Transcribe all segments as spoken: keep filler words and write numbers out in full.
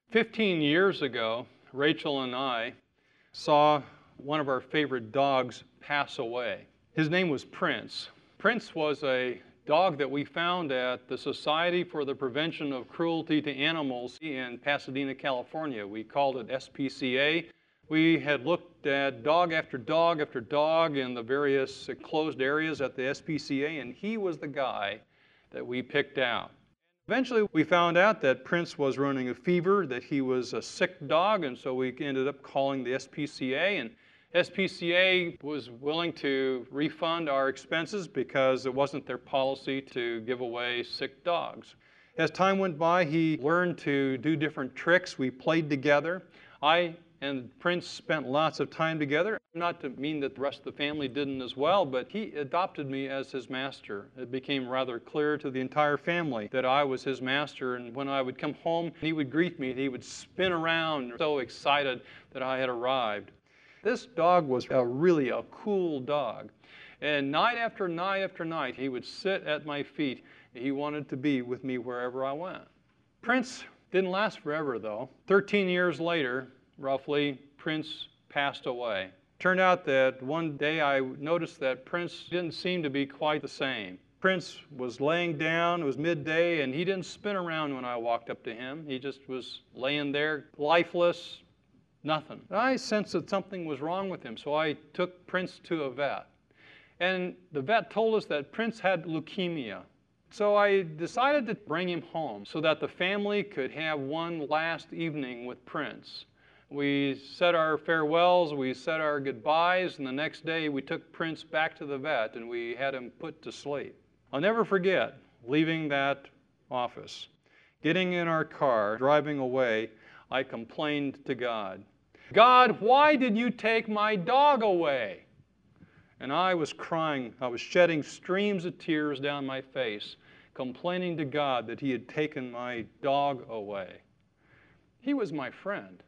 Fifteen years ago, Rachel and I saw one of our favorite dogs pass away. His name was Prince. Prince was a dog that we found at the Society for the Prevention of Cruelty to Animals in Pasadena, California. We called it S P C A. We had looked at dog after dog after dog in the various closed areas at the S P C A, and he was the guy that we picked out. Eventually, we found out that Prince was running a fever, that he was a sick dog, and so we ended up calling the S P C A, and S P C A was willing to refund our expenses because it wasn't their policy to give away sick dogs. As time went by, he learned to do different tricks. We played together. I and Prince spent lots of time together. Not to mean that the rest of the family didn't as well, but he adopted me as his master. It became rather clear to the entire family that I was his master, and when I would come home, he would greet me, and he would spin around, so excited that I had arrived. This dog was a really a cool dog, and night after night after night, he would sit at my feet. He wanted to be with me wherever I went. Prince didn't last forever, though. Thirteen years later, roughly, Prince passed away. Turned out that one day I noticed that Prince didn't seem to be quite the same. Prince was laying down, it was midday, and he didn't spin around when I walked up to him. He just was laying there, lifeless, nothing. I sensed that something was wrong with him, so I took Prince to a vet. And the vet told us that Prince had leukemia. So I decided to bring him home so that the family could have one last evening with Prince. We said our farewells, we said our goodbyes, and the next day we took Prince back to the vet and we had him put to sleep. I'll never forget leaving that office. Getting in our car, driving away, I complained to God. God, why did you take my dog away? And I was crying, I was shedding streams of tears down my face, complaining to God that he had taken my dog away. He was my friend.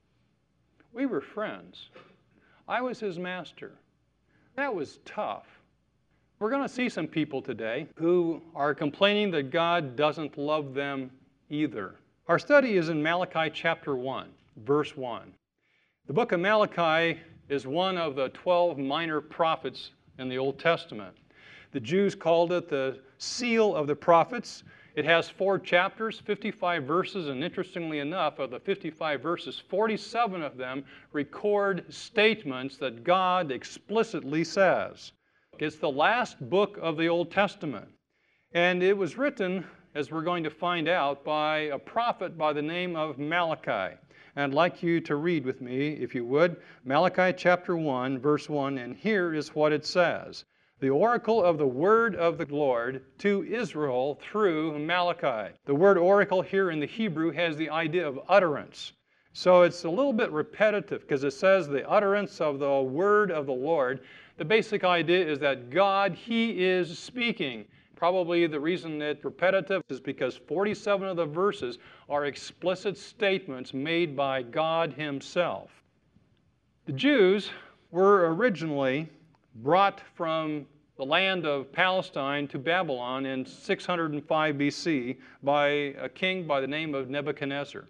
We were friends. I was his master. That was tough. We're going to see some people today who are complaining that God doesn't love them either. Our study is in Malachi chapter one, verse one. The book of Malachi is one of the twelve minor prophets in the Old Testament. The Jews called it the seal of the prophets. It has four chapters, fifty-five verses, and interestingly enough, of the fifty-five verses, forty-seven of them record statements that God explicitly says. It's the last book of the Old Testament, and it was written, as we're going to find out, by a prophet by the name of Malachi. And I'd like you to read with me, if you would, Malachi chapter one, verse one, and here is what it says. The oracle of the word of the Lord to Israel through Malachi. The word oracle here in the Hebrew has the idea of utterance. So it's a little bit repetitive because it says the utterance of the word of the Lord. The basic idea is that God, He is speaking. Probably the reason it's repetitive is because forty-seven of the verses are explicit statements made by God Himself. The Jews were originally brought from the land of Palestine to Babylon in six hundred five B C by a king by the name of Nebuchadnezzar.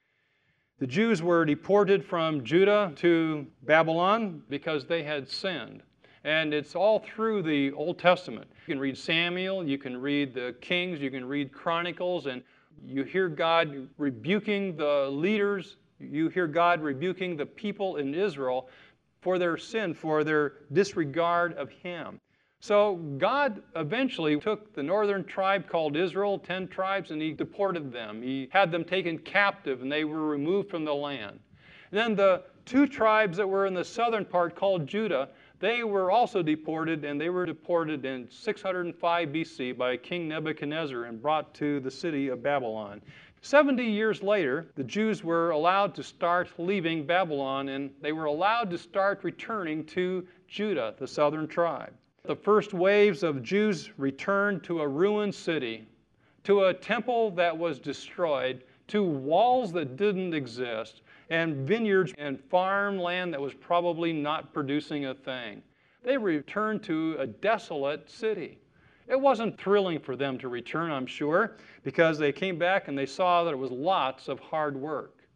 The Jews were deported from Judah to Babylon because they had sinned. And it's all through the Old Testament. You can read Samuel, you can read the Kings, you can read Chronicles, and you hear God rebuking the leaders, you hear God rebuking the people in Israel for their sin, for their disregard of Him. So God eventually took the northern tribe called Israel, ten tribes, and He deported them. He had them taken captive, and they were removed from the land. And then the two tribes that were in the southern part called Judah, they were also deported, and they were deported in six hundred five B C by King Nebuchadnezzar and brought to the city of Babylon. seventy years later, the Jews were allowed to start leaving Babylon, and they were allowed to start returning to Judah, the southern tribe. The first waves of Jews returned to a ruined city, to a temple that was destroyed, to walls that didn't exist, and vineyards and farmland that was probably not producing a thing. They returned to a desolate city. It wasn't thrilling for them to return, I'm sure, because they came back and they saw that it was lots of hard work.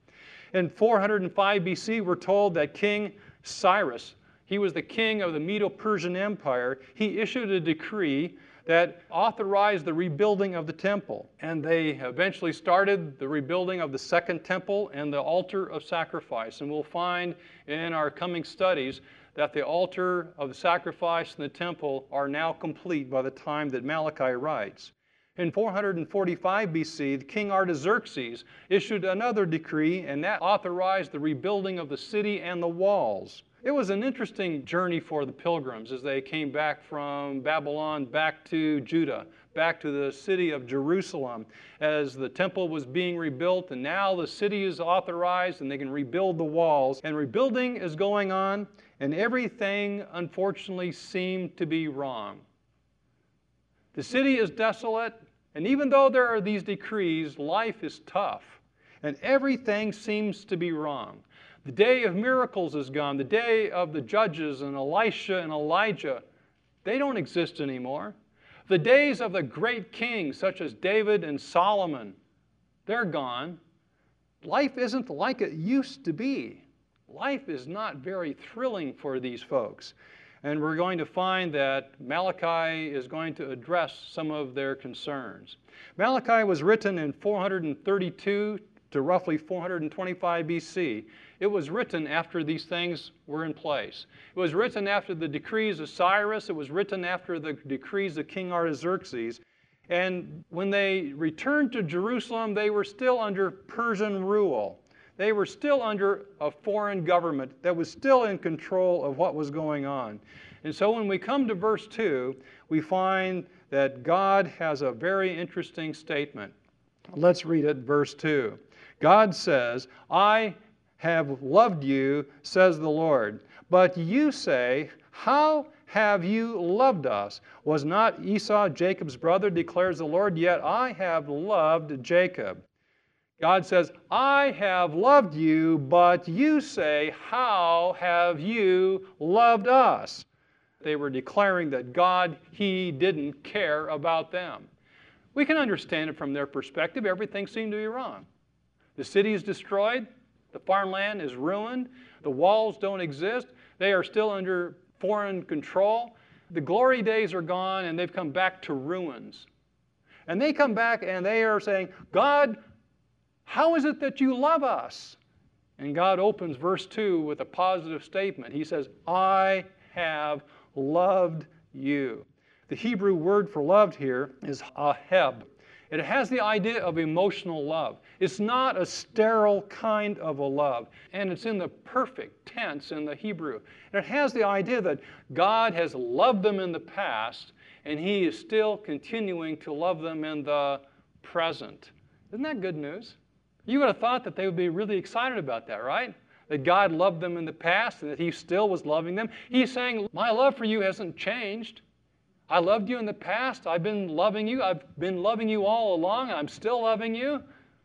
In four hundred five B C, we're told that King Cyrus, he was the king of the Medo-Persian Empire, he issued a decree that authorized the rebuilding of the temple. And they eventually started the rebuilding of the second temple and the altar of sacrifice. And we'll find in our coming studies that the altar of the sacrifice and the temple are now complete by the time that Malachi writes. In four hundred forty-five B C, King Artaxerxes issued another decree, and that authorized the rebuilding of the city and the walls. It was an interesting journey for the pilgrims as they came back from Babylon back to Judah, back to the city of Jerusalem, as the temple was being rebuilt, and now the city is authorized and they can rebuild the walls. And rebuilding is going on, and everything unfortunately seemed to be wrong. The city is desolate, and even though there are these decrees, life is tough, and everything seems to be wrong. The day of miracles is gone. The day of the judges and Elisha and Elijah, they don't exist anymore. The days of the great kings such as David and Solomon, they're gone. Life isn't like it used to be. Life is not very thrilling for these folks. And we're going to find that Malachi is going to address some of their concerns. Malachi was written in four hundred thirty-two to roughly four hundred twenty-five B C. It was written after these things were in place. It was written after the decrees of Cyrus. It was written after the decrees of King Artaxerxes. And when they returned to Jerusalem, they were still under Persian rule. They were still under a foreign government that was still in control of what was going on. And so when we come to verse two, we find that God has a very interesting statement. Let's read it, verse two. God says, I have loved you, says the Lord. But you say, how have you loved us? Was not Esau Jacob's brother, declares the Lord? Yet I have loved Jacob. God says, I have loved you, but you say, how have you loved us? They were declaring that God, He didn't care about them. We can understand it from their perspective. Everything seemed to be wrong. The city is destroyed. The farmland is ruined. The walls don't exist. They are still under foreign control. The glory days are gone, and they've come back to ruins. And they come back and they are saying, God, how is it that you love us? And God opens verse two with a positive statement. He says, I have loved you. The Hebrew word for loved here is aheb. It has the idea of emotional love. It's not a sterile kind of a love. And it's in the perfect tense in the Hebrew. And it has the idea that God has loved them in the past, and He is still continuing to love them in the present. Isn't that good news? You would have thought that they would be really excited about that, right? That God loved them in the past and that He still was loving them. He's saying, my love for you hasn't changed. I loved you in the past. I've been loving you. I've been loving you all along. I'm still loving you.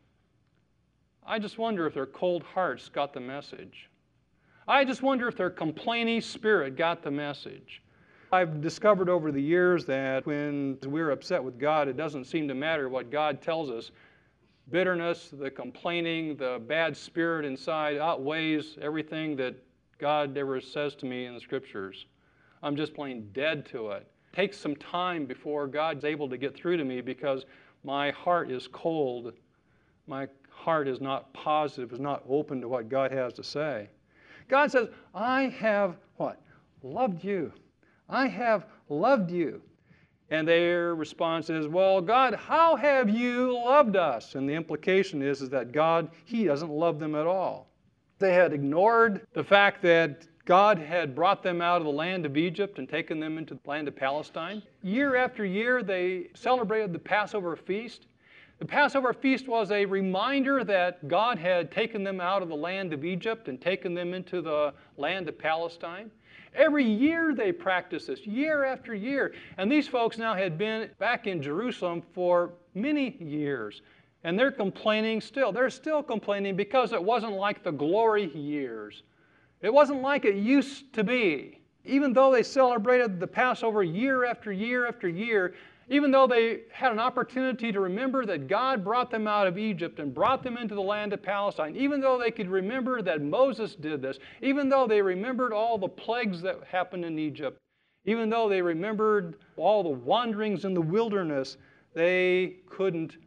I just wonder if their cold hearts got the message. I just wonder if their complaining spirit got the message. I've discovered over the years that when we're upset with God, it doesn't seem to matter what God tells us. Bitterness, the complaining, the bad spirit inside outweighs everything that God ever says to me in the Scriptures. I'm just plain dead to it. It takes some time before God's able to get through to me because my heart is cold. My heart is not positive, is not open to what God has to say. God says, I have what? Loved you. I have loved you. And their response is, well, God, how have you loved us? And the implication is, is that God, He doesn't love them at all. They had ignored the fact that God had brought them out of the land of Egypt and taken them into the land of Palestine. Year after year, they celebrated the Passover feast. The Passover feast was a reminder that God had taken them out of the land of Egypt and taken them into the land of Palestine. Every year they practiced this, year after year. And these folks now had been back in Jerusalem for many years. And they're complaining still. They're still complaining because it wasn't like the glory years. It wasn't like it used to be. Even though they celebrated the Passover year after year after year, Even though they had an opportunity to remember that God brought them out of Egypt and brought them into the land of Palestine, even though they could remember that Moses did this, even though they remembered all the plagues that happened in Egypt, even though they remembered all the wanderings in the wilderness, they couldn't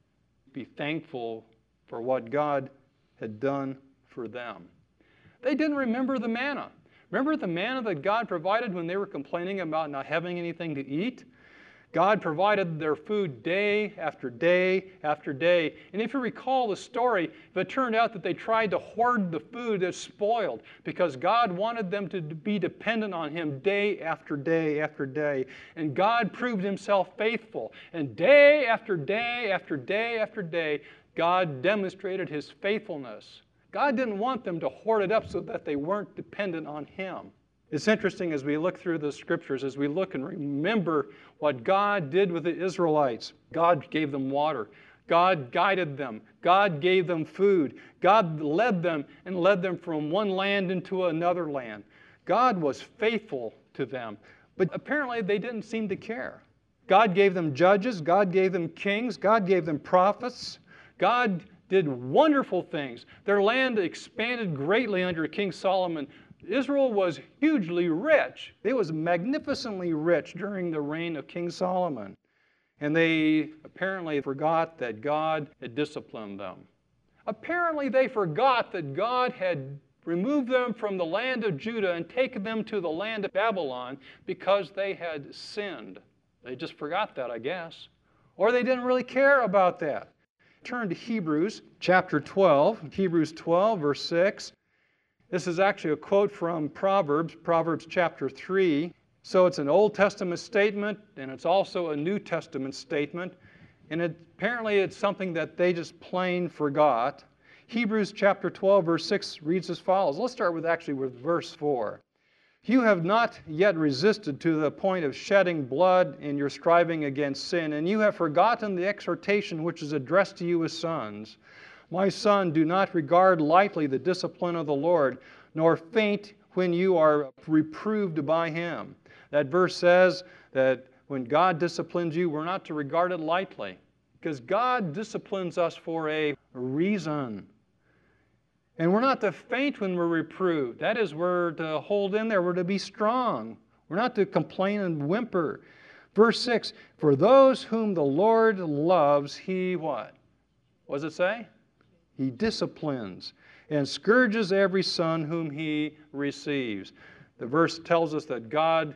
be thankful for what God had done for them. They didn't remember the manna. Remember the manna that God provided when they were complaining about not having anything to eat? God provided their food day after day after day. And if you recall the story, if it turned out that they tried to hoard the food that spoiled because God wanted them to be dependent on Him day after day after day. And God proved Himself faithful. And day after day after day after day, God demonstrated His faithfulness. God didn't want them to hoard it up so that they weren't dependent on Him. It's interesting as we look through the Scriptures, as we look and remember what God did with the Israelites. God gave them water. God guided them. God gave them food. God led them and led them from one land into another land. God was faithful to them. But apparently they didn't seem to care. God gave them judges. God gave them kings. God gave them prophets. God did wonderful things. Their land expanded greatly under King Solomon. Israel was hugely rich. It was magnificently rich during the reign of King Solomon. And they apparently forgot that God had disciplined them. Apparently they forgot that God had removed them from the land of Judah and taken them to the land of Babylon because they had sinned. They just forgot that, I guess. Or they didn't really care about that. Turn to Hebrews chapter twelve, Hebrews twelve, verse six. This is actually a quote from Proverbs, Proverbs chapter three. So it's an Old Testament statement, and it's also a New Testament statement. And it, apparently it's something that they just plain forgot. Hebrews chapter twelve, verse six reads as follows. Let's start with actually with verse four. You have not yet resisted to the point of shedding blood in your striving against sin, and you have forgotten the exhortation which is addressed to you as sons. My son, do not regard lightly the discipline of the Lord, nor faint when you are reproved by Him. That verse says that when God disciplines you, we're not to regard it lightly, because God disciplines us for a reason. And we're not to faint when we're reproved. That is, we're to hold in there. We're to be strong. We're not to complain and whimper. Verse six, for those whom the Lord loves, He what? What does it say? He disciplines and scourges every son whom He receives. The verse tells us that God,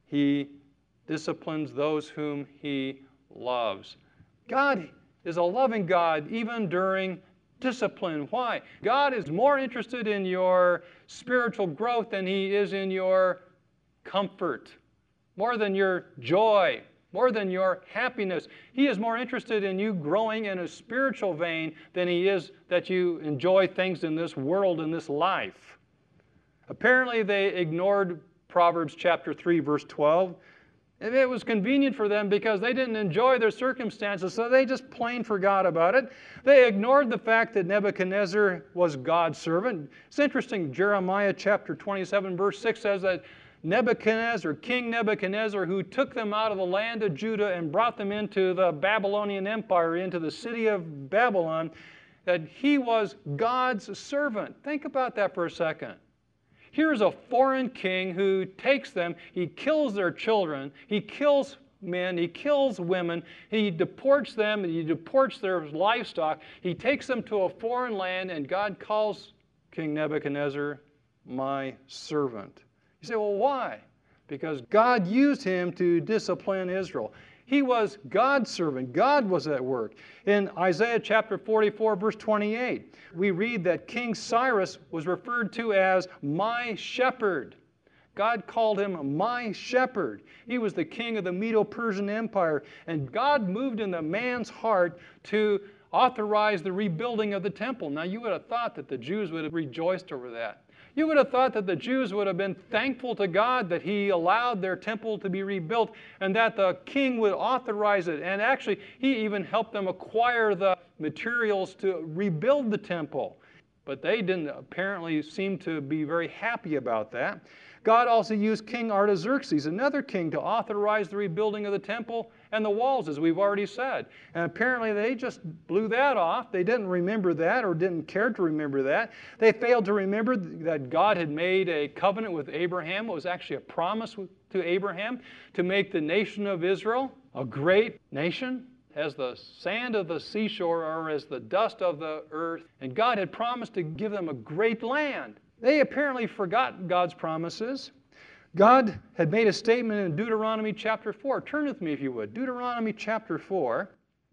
He disciplines those whom He loves. God is a loving God even during discipline. Why? God is more interested in your spiritual growth than He is in your comfort, more than your joy, more than your happiness. He is more interested in you growing in a spiritual vein than He is that you enjoy things in this world, in this life. Apparently they ignored Proverbs chapter three, verse twelve. And it was convenient for them because they didn't enjoy their circumstances, so they just plain forgot about it. They ignored the fact that Nebuchadnezzar was God's servant. It's interesting, Jeremiah chapter twenty-seven, verse six says that Nebuchadnezzar, King Nebuchadnezzar, who took them out of the land of Judah and brought them into the Babylonian Empire, into the city of Babylon, that he was God's servant. Think about that for a second. Here's a foreign king who takes them, he kills their children, he kills men, he kills women, he deports them, he deports their livestock, he takes them to a foreign land, and God calls King Nebuchadnezzar my servant. You say, well, why? Because God used him to discipline Israel. He was God's servant. God was at work. In Isaiah chapter forty-four, verse twenty-eight, we read that King Cyrus was referred to as my shepherd. God called him my shepherd. He was the king of the Medo-Persian Empire, and God moved in the man's heart to authorize the rebuilding of the temple. Now, you would have thought that the Jews would have rejoiced over that. You would have thought that the Jews would have been thankful to God that He allowed their temple to be rebuilt and that the king would authorize it. And actually, He even helped them acquire the materials to rebuild the temple. But they didn't apparently seem to be very happy about that. God also used King Artaxerxes, another king, to authorize the rebuilding of the temple. and the walls, as we've already said. And apparently they just blew that off. They didn't remember that or didn't care to remember that. They failed to remember that God had made a covenant with Abraham. It was actually a promise to Abraham to make the nation of Israel a great nation, as the sand of the seashore or as the dust of the earth. And God had promised to give them a great land. They apparently forgot God's promises. God had made a statement in Deuteronomy chapter four. Turn with me if you would. Deuteronomy chapter four,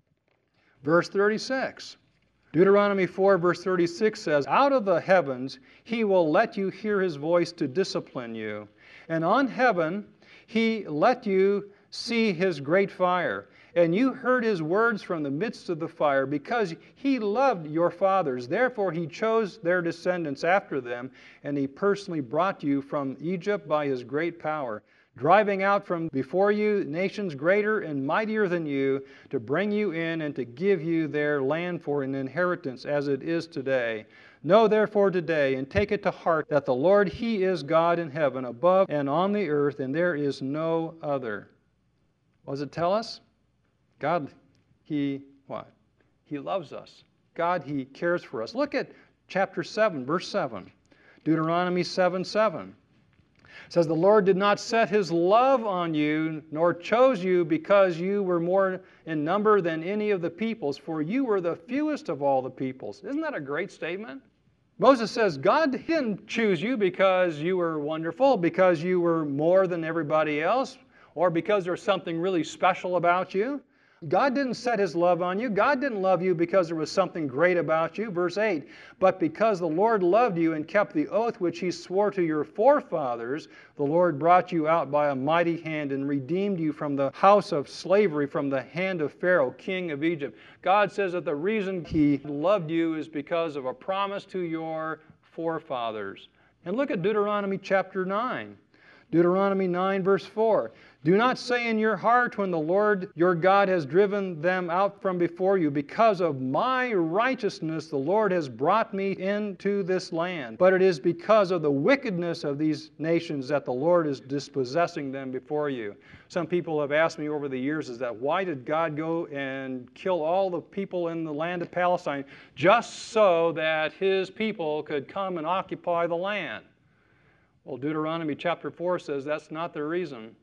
verse thirty-six. Deuteronomy four, verse thirty-six says, "Out of the heavens he will let you hear his voice to discipline you. And on heaven he let you see his great fire. And you heard his words from the midst of the fire, because he loved your fathers. Therefore he chose their descendants after them, and he personally brought you from Egypt by his great power, driving out from before you nations greater and mightier than you, to bring you in and to give you their land for an inheritance as it is today. Know therefore today, and take it to heart, that the Lord, he is God in heaven, above and on the earth, and there is no other." What does it tell us? God, he, what? He loves us. God, he cares for us. Look at chapter seven, verse seven. Deuteronomy seven, seven. It says, "The Lord did not set his love on you, nor chose you because you were more in number than any of the peoples, for you were the fewest of all the peoples." Isn't that a great statement? Moses says, God didn't choose you because you were wonderful, because you were more than everybody else, or because there's something really special about you. God didn't set his love on you. God didn't love you because there was something great about you. Verse eight, "But because the Lord loved you and kept the oath which he swore to your forefathers, the Lord brought you out by a mighty hand and redeemed you from the house of slavery, from the hand of Pharaoh, king of Egypt." God says that the reason he loved you is because of a promise to your forefathers. And look at Deuteronomy chapter nine. Deuteronomy nine, verse four. "Do not say in your heart when the Lord your God has driven them out from before you, because of my righteousness the Lord has brought me into this land. But it is because of the wickedness of these nations that the Lord is dispossessing them before you." Some people have asked me over the years, is that why did God go and kill all the people in the land of Palestine just so that his people could come and occupy the land? Well, Deuteronomy chapter four says that's not the reason.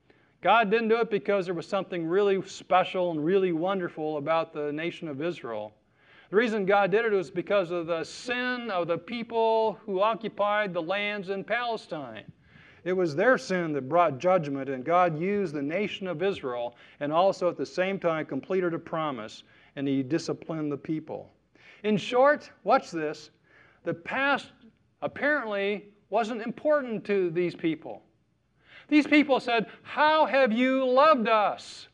God didn't do it because there was something really special and really wonderful about the nation of Israel. The reason God did it was because of the sin of the people who occupied the lands in Palestine. It was their sin that brought judgment, and God used the nation of Israel and also at the same time completed a promise, and he disciplined the people. In short, watch this, the past apparently wasn't important to these people. These people said, "How have you loved us?"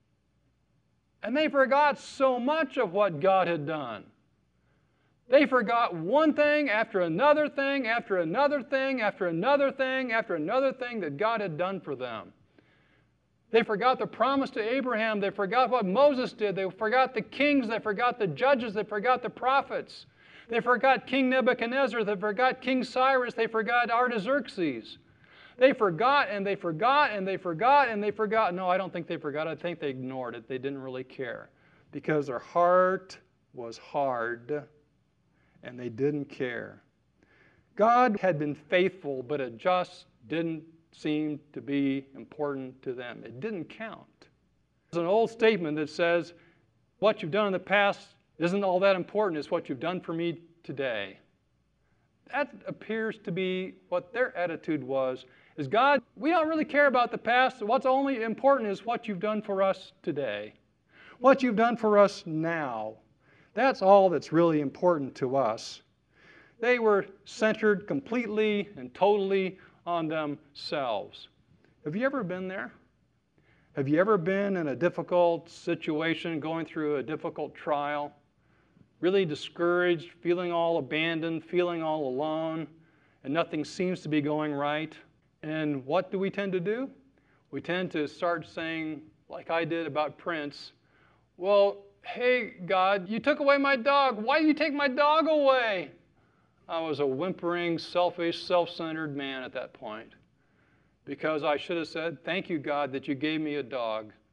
And they forgot so much of what God had done. They forgot one thing after another thing, after another thing, after another thing, after another thing that God had done for them. They forgot the promise to Abraham. They forgot what Moses did. They forgot the kings. They forgot the judges. They forgot the prophets. They forgot King Nebuchadnezzar. They forgot King Cyrus. They forgot Artaxerxes. They forgot and they forgot and they forgot and they forgot. No, I don't think they forgot. I think they ignored it. They didn't really care because their heart was hard and they didn't care. God had been faithful, but it just didn't seem to be important to them. It didn't count. There's an old statement that says, what you've done in the past isn't all that important. It's what you've done for me today. That appears to be what their attitude was. Is God, we don't really care about the past. What's only important is what you've done for us today. What you've done for us now. That's all that's really important to us. They were centered completely and totally on themselves. Have you ever been there? Have you ever been in a difficult situation, going through a difficult trial, really discouraged, feeling all abandoned, feeling all alone, and nothing seems to be going right? And what do we tend to do? We tend to start saying, like I did about Prince, well, hey, God, you took away my dog. Why did you take my dog away? I was a whimpering, selfish, self-centered man at that point because I should have said, thank you, God, that you gave me a dog.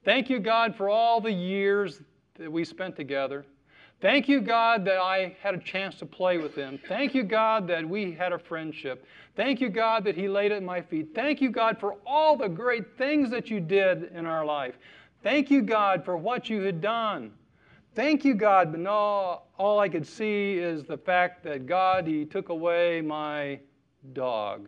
Thank you, God, for all the years that we spent together. Thank you, God, that I had a chance to play with him. Thank you, God, that we had a friendship. Thank you, God, that he laid at my feet. Thank you, God, for all the great things that you did in our life. Thank you, God, for what you had done. Thank you, God, but no, all I could see is the fact that, God, he took away my dog.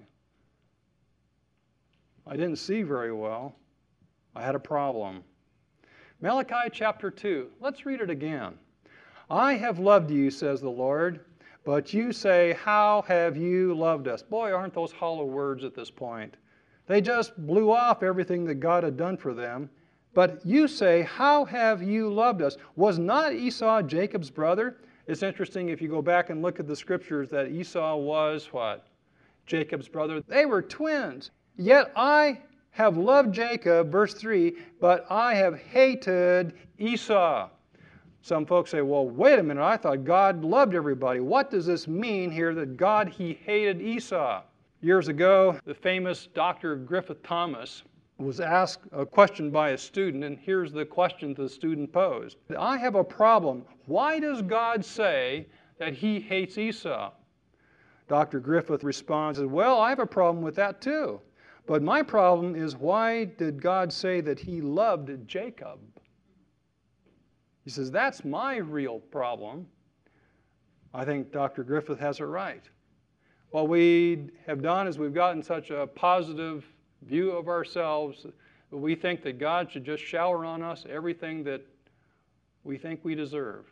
I didn't see very well. I had a problem. Malachi chapter two. Let's read it again. I have loved you, says the Lord, but you say, how have you loved us? Boy, aren't those hollow words at this point. They just blew off everything that God had done for them. But you say, how have you loved us? Was not Esau Jacob's brother? It's interesting if you go back and look at the scriptures that Esau was what? Jacob's brother. They were twins. Yet I have loved Jacob, verse three, but I have hated Esau. Some folks say, well, wait a minute, I thought God loved everybody. What does this mean here that God, he hated Esau? Years ago, the famous Doctor Griffith Thomas was asked a question by a student, and here's the question the student posed. I have a problem. Why does God say that he hates Esau? Doctor Griffith responds, well, I have a problem with that too. But my problem is, why did God say that he loved Jacob? He says, that's my real problem. I think Doctor Griffith has it right. What we have done is we've gotten such a positive view of ourselves that we think that God should just shower on us everything that we think we deserve.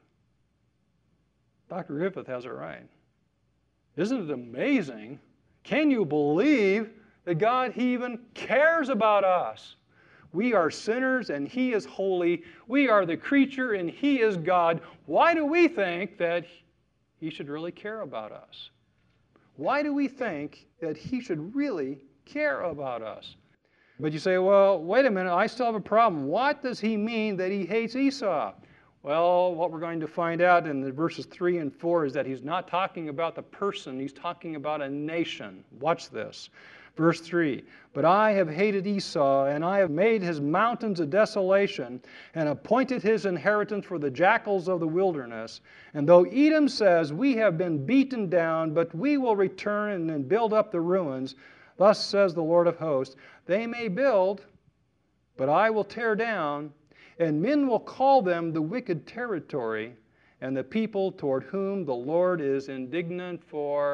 Doctor Griffith has it right. Isn't it amazing? Can you believe that God, he even cares about us? We are sinners and he is holy. We are the creature and he is God. Why do we think that he should really care about us? Why do we think that he should really care about us? But you say, well, wait a minute, I still have a problem. What does he mean that he hates Esau? Well, what we're going to find out in the verses three and four is that he's not talking about the person, he's talking about a nation. Watch this. Verse three, but I have hated Esau, and I have made his mountains a desolation, and appointed his inheritance for the jackals of the wilderness. And though Edom says, we have been beaten down, but we will return and build up the ruins, thus says the Lord of hosts, they may build, but I will tear down, and men will call them the wicked territory, and the people toward whom the Lord is indignant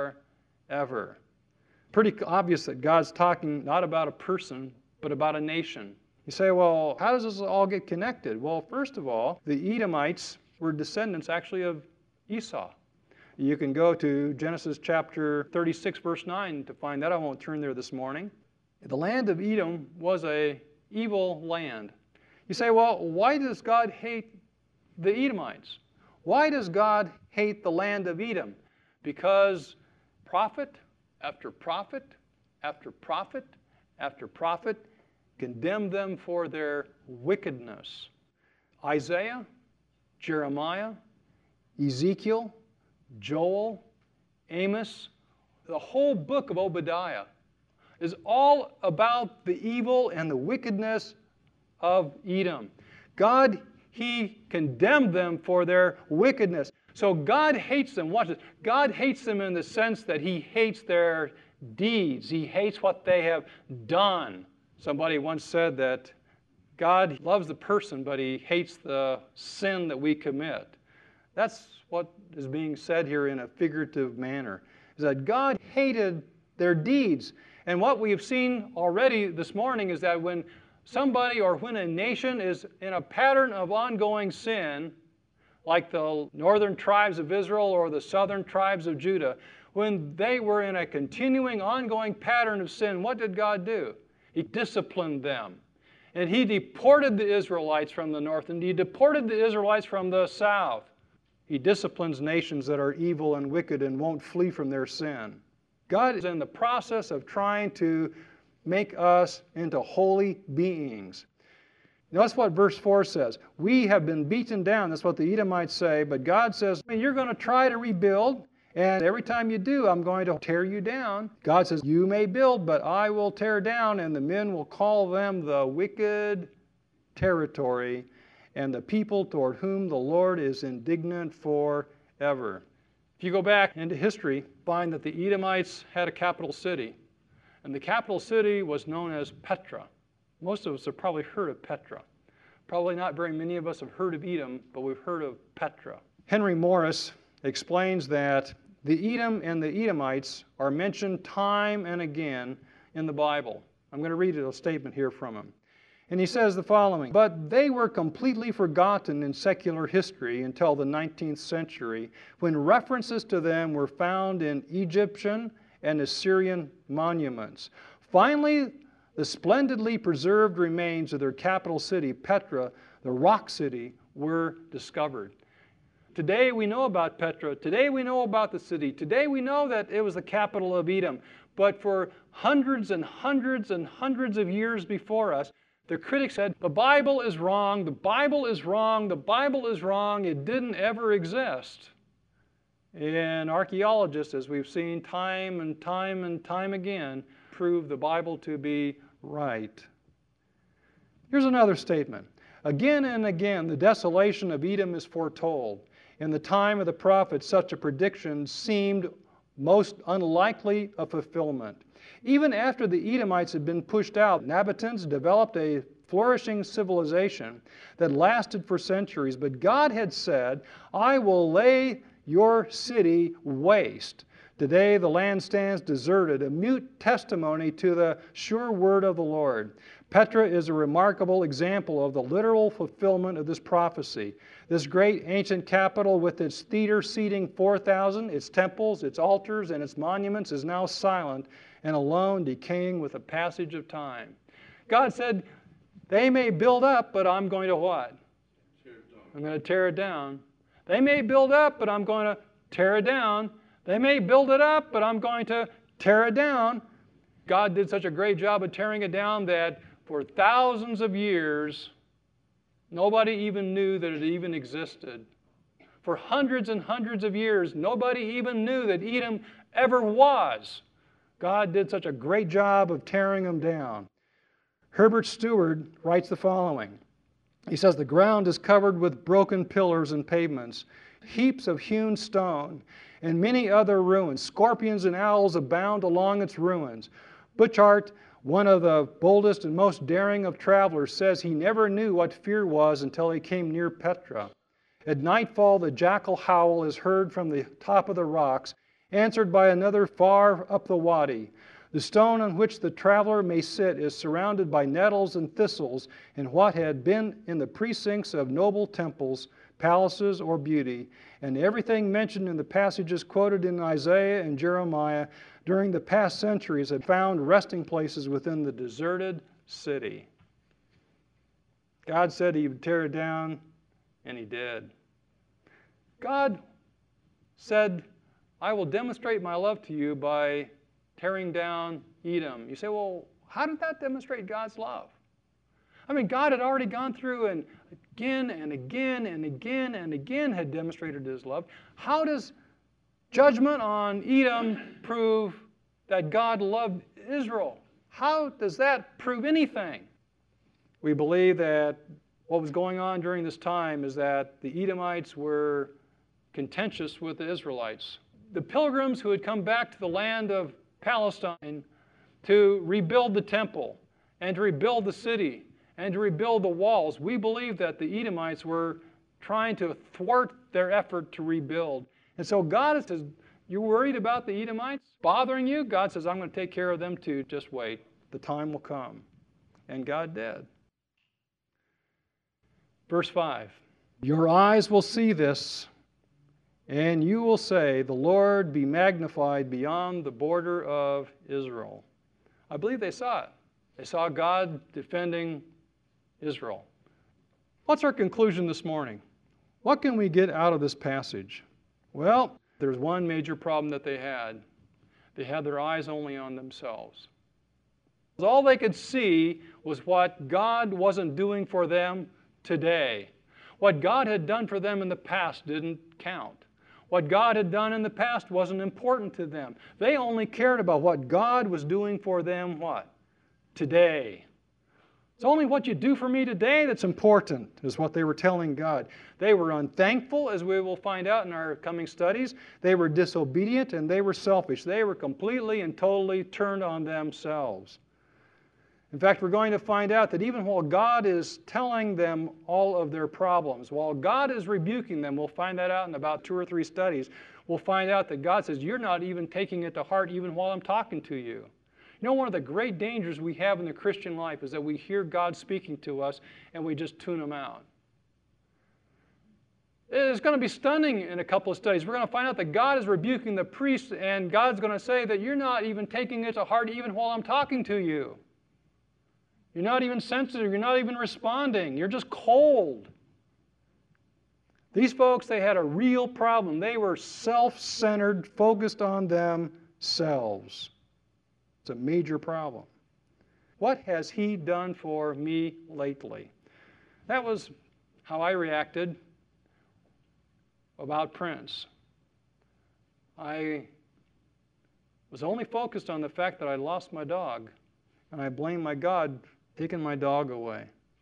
forever. Pretty obvious that God's talking not about a person, but about a nation. You say, well, how does this all get connected? Well, first of all, the Edomites were descendants actually of Esau. You can go to Genesis chapter thirty-six, verse nine to find that. I won't turn there this morning. The land of Edom was an evil land. You say, well, why does God hate the Edomites? Why does God hate the land of Edom? Because prophet after prophet, after prophet, after prophet, condemned them for their wickedness. Isaiah, Jeremiah, Ezekiel, Joel, Amos, the whole book of Obadiah is all about the evil and the wickedness of Edom. God, he condemned them for their wickedness. So God hates them. Watch this. God hates them in the sense that he hates their deeds. He hates what they have done. Somebody once said that God loves the person, but he hates the sin that we commit. That's what is being said here in a figurative manner, is that God hated their deeds. And what we have seen already this morning is that when somebody or when a nation is in a pattern of ongoing sin, like the northern tribes of Israel or the southern tribes of Judah, when they were in a continuing, ongoing pattern of sin, what did God do? He disciplined them. And he deported the Israelites from the north, and he deported the Israelites from the south. He disciplines nations that are evil and wicked and won't flee from their sin. God is in the process of trying to make us into holy beings. Notice what verse four says. We have been beaten down. That's what the Edomites say. But God says, you're going to try to rebuild. And every time you do, I'm going to tear you down. God says, you may build, but I will tear down. And the men will call them the wicked territory, and the people toward whom the Lord is indignant forever. If you go back into history, find that the Edomites had a capital city, and the capital city was known as Petra. Most of us have probably heard of Petra. Probably not very many of us have heard of Edom, but we've heard of Petra. Henry Morris explains that the Edom and the Edomites are mentioned time and again in the Bible. I'm going to read a statement here from him. And he says the following: "But they were completely forgotten in secular history until the nineteenth century, when references to them were found in Egyptian and Assyrian monuments. Finally, the splendidly preserved remains of their capital city, Petra, the rock city, were discovered." Today we know about Petra. Today we know about the city. Today we know that it was the capital of Edom. But for hundreds and hundreds and hundreds of years before us, the critics said, the Bible is wrong, the Bible is wrong, the Bible is wrong, it didn't ever exist. And archaeologists, as we've seen time and time and time again, prove the Bible to be right. Here's another statement. Again and again, the desolation of Edom is foretold. In the time of the prophets, such a prediction seemed most unlikely of fulfillment. Even after the Edomites had been pushed out, inhabitants developed a flourishing civilization that lasted for centuries. But God had said, "I will lay your city waste." Today the land stands deserted, a mute testimony to the sure word of the Lord. Petra is a remarkable example of the literal fulfillment of this prophecy. This great ancient capital with its theater seating four thousand, its temples, its altars, and its monuments is now silent and alone, decaying with the passage of time. God said, they may build up, but I'm going to what? I'm going to tear it down. They may build up, but I'm going to tear it down. They may build it up, but I'm going to tear it down. God did such a great job of tearing it down that for thousands of years, nobody even knew that it even existed. For hundreds and hundreds of years, nobody even knew that Edom ever was. God did such a great job of tearing them down. Herbert Stewart writes the following. He says, "The ground is covered with broken pillars and pavements, heaps of hewn stone, and many other ruins. Scorpions and owls abound along its ruins. Butchart, one of the boldest and most daring of travelers, says he never knew what fear was until he came near Petra. At nightfall, the jackal howl is heard from the top of the rocks, answered by another far up the wadi. The stone on which the traveler may sit is surrounded by nettles and thistles in what had been in the precincts of noble temples, palaces, or beauty, and everything mentioned in the passages quoted in Isaiah and Jeremiah during the past centuries had found resting places within the deserted city." God said he would tear it down, and he did. God said, "I will demonstrate my love to you by tearing down Edom." You say, well, how did that demonstrate God's love? I mean, God had already gone through and again and again and again and again had demonstrated his love. How does judgment on Edom prove that God loved Israel? How does that prove anything? We believe that what was going on during this time is that the Edomites were contentious with the Israelites. The pilgrims who had come back to the land of Palestine to rebuild the temple and to rebuild the city and to rebuild the walls, we believe that the Edomites were trying to thwart their effort to rebuild. And so God says, you're worried about the Edomites bothering you? God says, I'm going to take care of them too. Just wait. The time will come. And God did. Verse five. Your eyes will see this, and you will say, the Lord be magnified beyond the border of Israel. I believe they saw it. They saw God defending Israel. What's our conclusion this morning? What can we get out of this passage? Well, there's one major problem that they had. They had their eyes only on themselves. All they could see was what God wasn't doing for them today. What God had done for them in the past didn't count. What God had done in the past wasn't important to them. They only cared about what God was doing for them, what? Today. It's only what you do for me today that's important, is what they were telling God. They were unthankful, as we will find out in our coming studies. They were disobedient, and they were selfish. They were completely and totally turned on themselves. In fact, we're going to find out that even while God is telling them all of their problems, while God is rebuking them, we'll find that out in about two or three studies, we'll find out that God says, you're not even taking it to heart even while I'm talking to you. You know, one of the great dangers we have in the Christian life is that we hear God speaking to us and we just tune Him out. It's going to be stunning in a couple of studies. We're going to find out that God is rebuking the priest, and God's going to say that you're not even taking it to heart even while I'm talking to you. You're not even sensitive. You're not even responding. You're just cold. These folks, they had a real problem. They were self-centered, focused on themselves. It's a major problem. What has He done for me lately? That was how I reacted about Prince. I was only focused on the fact that I lost my dog, and I blamed my God taking my dog away.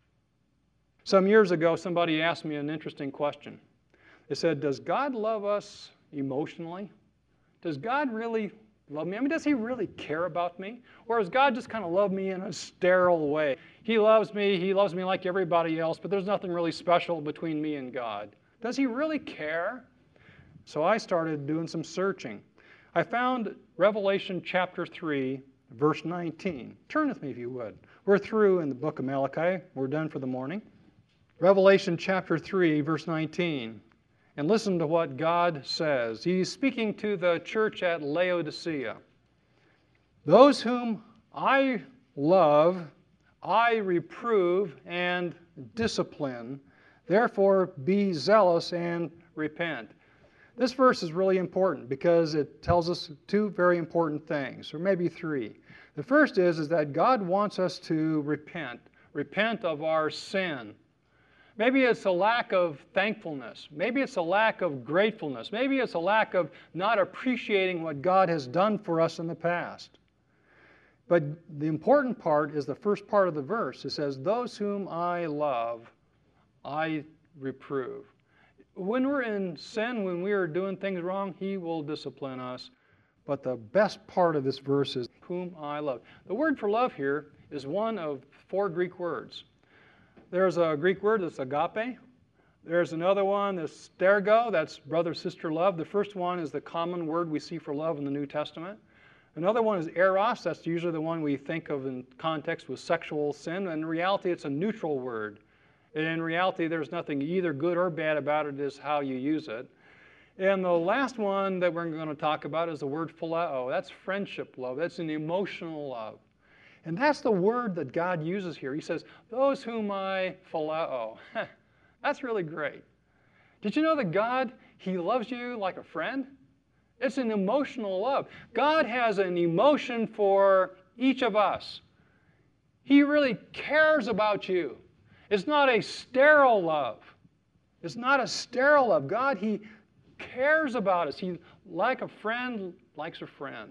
Some years ago, somebody asked me an interesting question. They said, does God love us emotionally? Does God really love me? I mean, does He really care about me? Or does God just kind of love me in a sterile way? He loves me, He loves me like everybody else, but there's nothing really special between me and God. Does He really care? So I started doing some searching. I found Revelation chapter three, verse nineteen. Turn with me if you would. We're through in the book of Malachi. We're done for the morning. Revelation chapter three, verse nineteen. And listen to what God says. He's speaking to the church at Laodicea. Those whom I love, I reprove and discipline. Therefore, be zealous and repent. This verse is really important because it tells us two very important things, or maybe three. The first is, is that God wants us to repent. Repent of our sin. Maybe it's a lack of thankfulness. Maybe it's a lack of gratefulness. Maybe it's a lack of not appreciating what God has done for us in the past. But the important part is the first part of the verse. It says, those whom I love, I reprove. When we're in sin, when we are doing things wrong, He will discipline us. But the best part of this verse is whom I love. The word for love here is one of four Greek words. There's a Greek word that's agape. There's another one that's stergo, that's brother-sister love. The first one is the common word we see for love in the New Testament. Another one is eros. That's usually the one we think of in context with sexual sin. In reality, it's a neutral word. And in reality, there's nothing either good or bad about it. It is how you use it. And the last one that we're going to talk about is the word phileo. That's friendship love. That's an emotional love. And that's the word that God uses here. He says, those whom I phileo. That's really great. Did you know that God, He loves you like a friend? It's an emotional love. God has an emotion for each of us. He really cares about you. It's not a sterile love. It's not a sterile love. God, He cares about us. He, like a friend, likes a friend.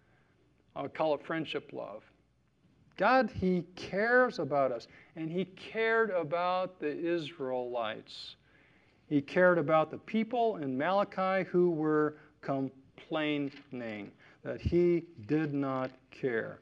I would call it friendship love. God, He cares about us. And He cared about the Israelites. He cared about the people in Malachi who were complaining that He did not care.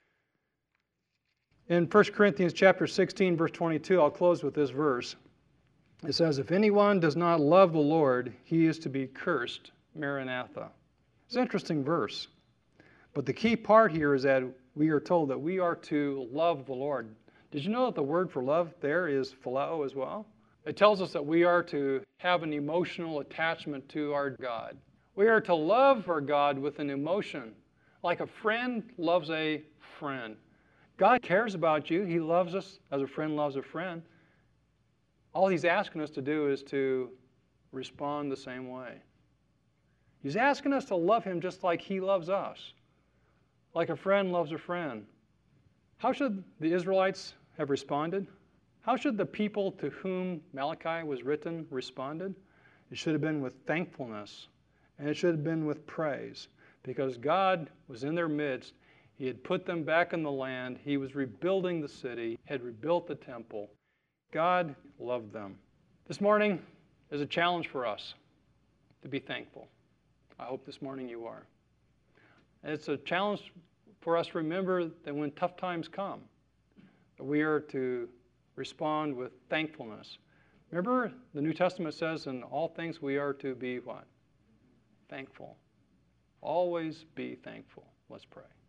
In First Corinthians chapter sixteen, verse twenty-two, I'll close with this verse. It says, if anyone does not love the Lord, he is to be cursed. Maranatha. It's an interesting verse. But the key part here is that we are told that we are to love the Lord. Did you know that the word for love there is phileo as well? It tells us that we are to have an emotional attachment to our God. We are to love our God with an emotion, like a friend loves a friend. God cares about you. He loves us as a friend loves a friend. All He's asking us to do is to respond the same way. He's asking us to love Him just like He loves us, like a friend loves a friend. How should the Israelites have responded? How should the people to whom Malachi was written responded? It should have been with thankfulness, and it should have been with praise, because God was in their midst. He had put them back in the land. He was rebuilding the city, had rebuilt the temple. God loved them. This morning is a challenge for us to be thankful. I hope this morning you are. And it's a challenge for us to remember that when tough times come, that we are to respond with thankfulness. Remember, the New Testament says in all things we are to be what? Thankful. Always be thankful. Let's pray.